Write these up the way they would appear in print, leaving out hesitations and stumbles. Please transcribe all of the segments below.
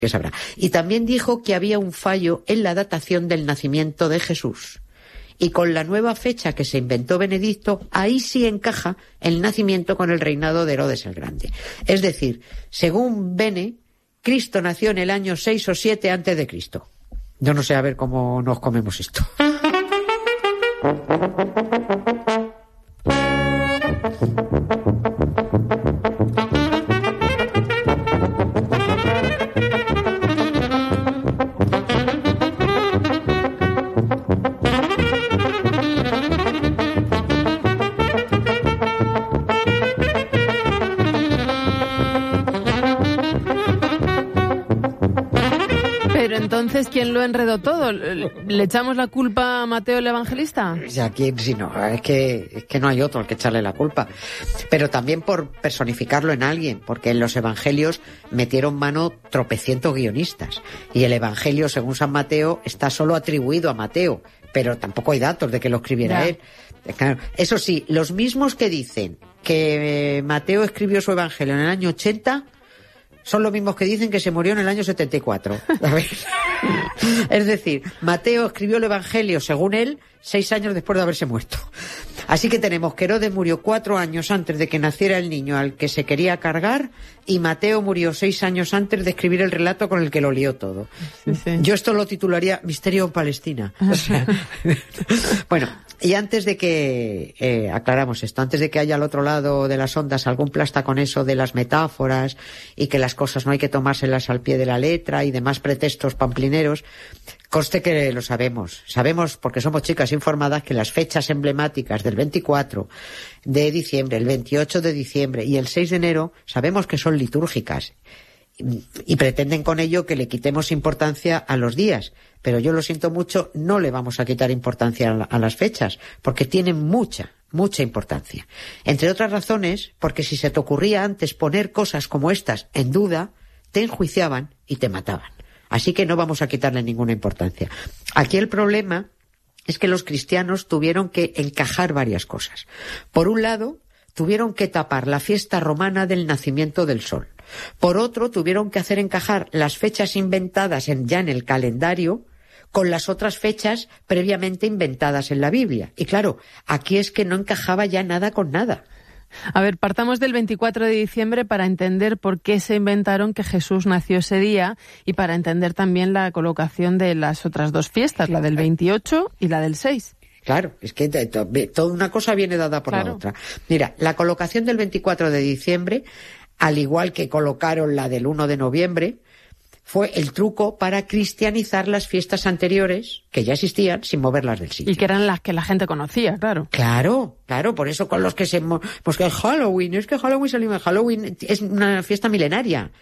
que sabrá. Y también dijo que había un fallo en la datación del nacimiento de Jesús. Y con la nueva fecha que se inventó Benedicto, ahí sí encaja el nacimiento con el reinado de Herodes el Grande. Es decir, según Bene, Cristo nació en el año 6 o 7 antes de Cristo. Yo no sé a ver cómo nos comemos esto. Entonces, ¿quién lo enredó todo? ¿Le echamos la culpa a Mateo el Evangelista? ¿A quién? Si no, es que no hay otro al que echarle la culpa. Pero también por personificarlo en alguien, porque en los evangelios metieron mano tropecientos guionistas. Y el evangelio, según San Mateo, está solo atribuido a Mateo, pero tampoco hay datos de que lo escribiera él. Claro. Eso sí, los mismos que dicen que Mateo escribió su evangelio en el año 80... son los mismos que dicen que se murió en el año 74. A ver. Es decir, Mateo escribió el Evangelio, según él, 6 años después de haberse muerto. Así que tenemos que Herodes murió 4 años antes de que naciera el niño al que se quería cargar, y Mateo murió 6 años antes de escribir el relato con el que lo lió todo. Sí. Yo esto lo titularía Misterio en Palestina. O sea, bueno, y antes de que aclaramos esto, antes de que haya al otro lado de las ondas algún plasta con eso de las metáforas y que las cosas no hay que tomárselas al pie de la letra y demás pretextos pamplineros, conste que lo sabemos. Sabemos, porque somos chicas informadas, que las fechas emblemáticas del 24 de diciembre, el 28 de diciembre y el 6 de enero, sabemos que son litúrgicas. Y pretenden con ello que le quitemos importancia a los días. Pero yo lo siento mucho, no le vamos a quitar importancia a las fechas, porque tienen mucha importancia. Entre otras razones, porque si se te ocurría antes poner cosas como estas en duda, te enjuiciaban y te mataban. Así que no vamos a quitarle ninguna importancia. Aquí el problema es que los cristianos tuvieron que encajar varias cosas. Por un lado, tuvieron que tapar la fiesta romana del nacimiento del sol. Por otro, tuvieron que hacer encajar las fechas inventadas ya en el calendario con las otras fechas previamente inventadas en la Biblia. Y claro, aquí es que no encajaba ya nada con nada. A ver, partamos del 24 de diciembre para entender por qué se inventaron que Jesús nació ese día y para entender también la colocación de las otras dos fiestas, la del 28 y la del 6. Claro, es que toda una cosa viene dada por la otra. Mira, la colocación del 24 de diciembre, al igual que colocaron la del 1 de noviembre, fue el truco para cristianizar las fiestas anteriores, que ya existían, sin moverlas del sitio. Y que eran las que la gente conocía, claro. Claro, por eso con los que pues que el Halloween salió en Halloween, es una fiesta milenaria.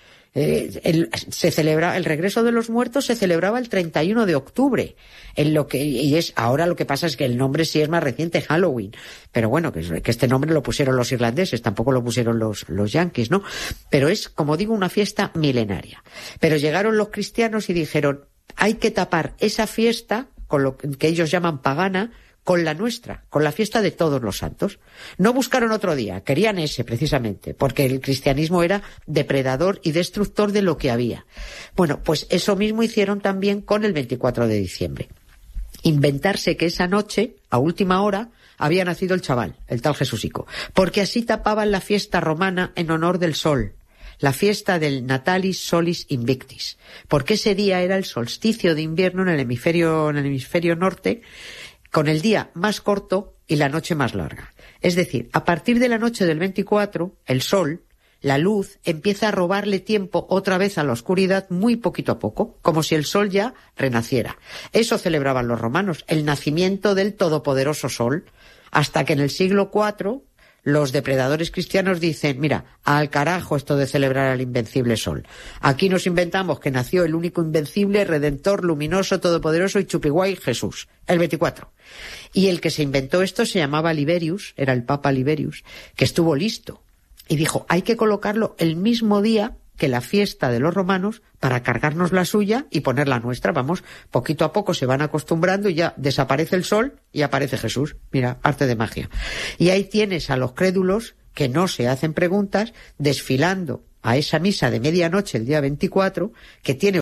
Se celebra el regreso de los muertos, se celebraba el 31 de octubre. Ahora lo que pasa es que el nombre sí es más reciente, Halloween. Pero bueno, que este nombre lo pusieron los irlandeses, tampoco lo pusieron los yanquis, ¿no? Pero es, como digo, una fiesta milenaria. Pero llegaron los cristianos y dijeron, hay que tapar esa fiesta, con lo que ellos llaman pagana, con la nuestra, con la fiesta de todos los santos. No buscaron otro día, querían ese precisamente, porque el cristianismo era depredador y destructor de lo que había. Bueno, pues eso mismo hicieron también con el 24 de diciembre. Inventarse que esa noche, a última hora, había nacido el chaval, el tal Jesusico, porque así tapaban la fiesta romana en honor del sol, la fiesta del Natalis Solis Invictis, porque ese día era el solsticio de invierno en el hemisferio norte, con el día más corto y la noche más larga. Es decir, a partir de la noche del 24, el sol, la luz, empieza a robarle tiempo otra vez a la oscuridad muy poquito a poco, como si el sol ya renaciera. Eso celebraban los romanos, el nacimiento del todopoderoso sol, hasta que en el siglo IV los depredadores cristianos dicen, mira, al carajo esto de celebrar al invencible sol. Aquí nos inventamos que nació el único invencible, redentor, luminoso, todopoderoso y chupiguay, Jesús, el 24. Y el que se inventó esto se llamaba Liberius, era el Papa Liberius, que estuvo listo. Y dijo, hay que colocarlo el mismo día que la fiesta de los romanos para cargarnos la suya y poner la nuestra. Vamos, poquito a poco se van acostumbrando y ya desaparece el sol y aparece Jesús. Mira, arte de magia. Y ahí tienes a los crédulos que no se hacen preguntas desfilando a esa misa de medianoche el día 24, que tiene